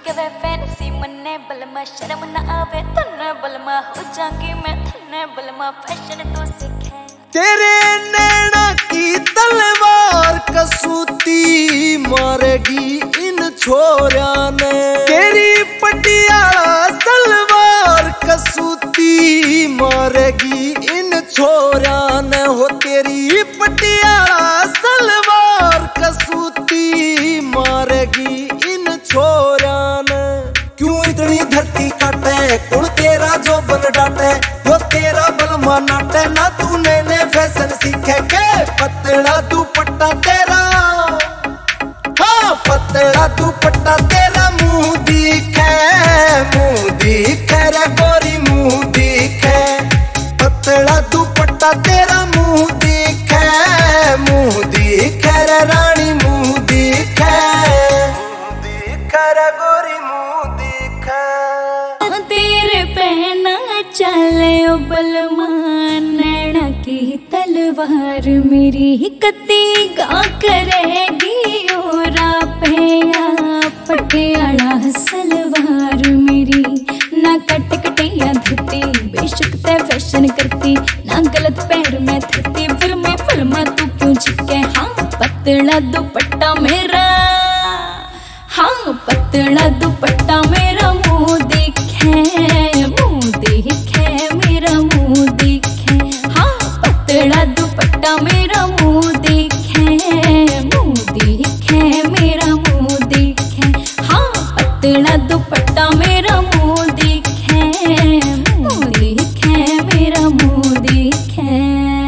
के वे फैंसी मन्ने बलमा शर्म न आवे तन्ने बलमा हो जाऊंगी मैं तन्ने बलमा फैशन तो सीखे तेरे नैना की तलवार कसूती मारेगी इन छोरिया ने तेरी पटियाला सलवार कसूती मारेगी इन छोरिया ने हो तेरी पटियाला सलवार कसूती मारेगी इन छोरिया ने क्यों इतनी धरती काटे कुल तेरा जो बन डाटे वो तेरा बलमा नाटे ना तू नए फैशन सीखे के पतला दुपट्टा तेरा हाँ पतला दुपट्टा तेरा मुंह दिखे रे गोरी मुंह दिखे पतला दुपट्टा तेरा मुंह दिखे रे रानी मुंह दिखे रे गोरी मुंह दिखे तेरे पहना चले ओ बलमा नैना की तलवार मेरी कत्ती गा करेगी ओरा पैया पटियाला सलवार मेरी ना कट कटिया धरती बेशक ते फैशन करती ना गलत पैर में धरती फिर मैं बलमा तू क्यों चिपके हाँ पतला दुपट्टा मेरा हाँ पतला दुपट्टा मेरा मुंह दिखे मेरा मुंह दिखे हाँ पतला दुपट्टा मेरा मुंह दिखे मेरा मुंह दिखे हाँ पतला दुपट्टा मेरा मुंह दिखे मेरा मुंह दिखे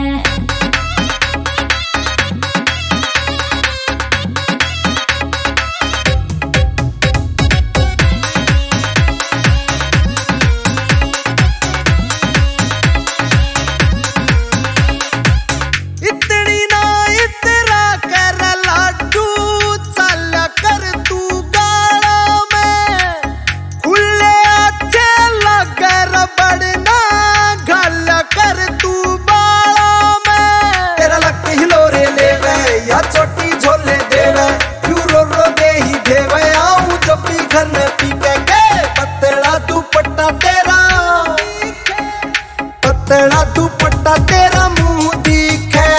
पतला दुपट्टा तेरा मुंह दिखे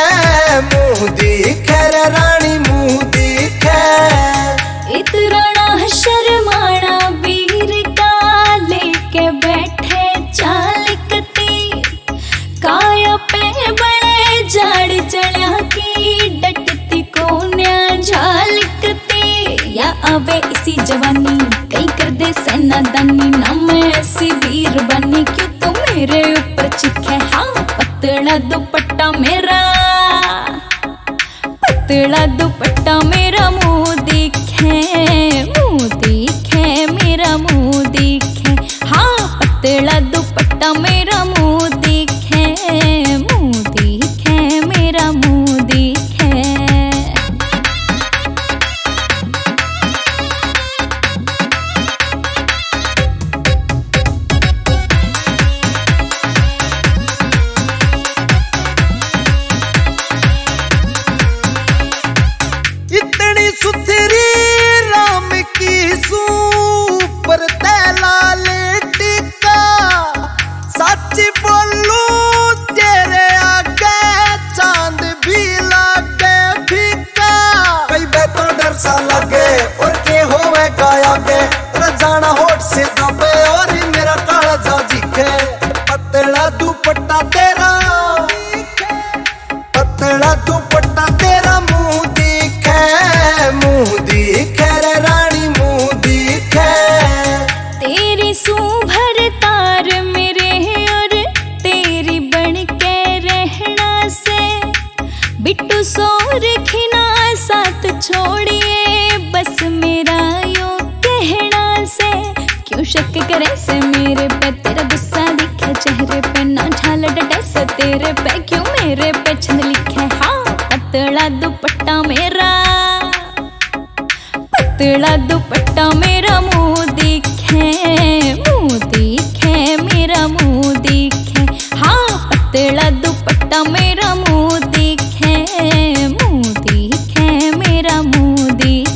रे रानी मुंह दिखे इतना शर्माना वीर का लेके बैठे चालकती काया पे बड़े जड़ चढ़ा की डटती कोन्या झालकती या आवे इसी जवानी कई कर दे सेना दानी ना मैं ऐसी वीर बनी क्यों तो मेरे ऊपर चिखे हाँ पतला दुपट्टा मेरा पतला दुपट्टा मेरा मुंह दिखे मेरा मुंह दिखे हाँ पतला दुपट्टा मेरा मुंह दिखे मेरा मुंह दिखे इतनी सुथरी राम की सुपर लाल टिक्का सच बोलू तेरे आगे चांद भी लागे फीका कई बेतो डर सा लगे और के होवे गाया के जाना होठ से दबे और मेरा काला जा दिखे पतला दुपट्टा तेरा पतला दुपट्टा तेरा मुंह दिखे रे रानी मुंह दिखे तेरी सूभर तार मेरे और तेरी बन के रहना से बिट्टू सोर खिना साथ छोड़िए बस मेरा यो कहना से क्यों शक करे से मेरे पे तेरा गुस्सा दिखे चेहरे पे ना ढाल डटे से तेरे पे क्यों मेरे पे छंद लिखे हाँ पतला दुपट्टा मेरा पतला दुपट्टा मेरा मुंह दिखे मेरा मुंह दिखे हाँ पतला दुपट्टा मेरा मुंह दिखे मेरा मुंह दिखे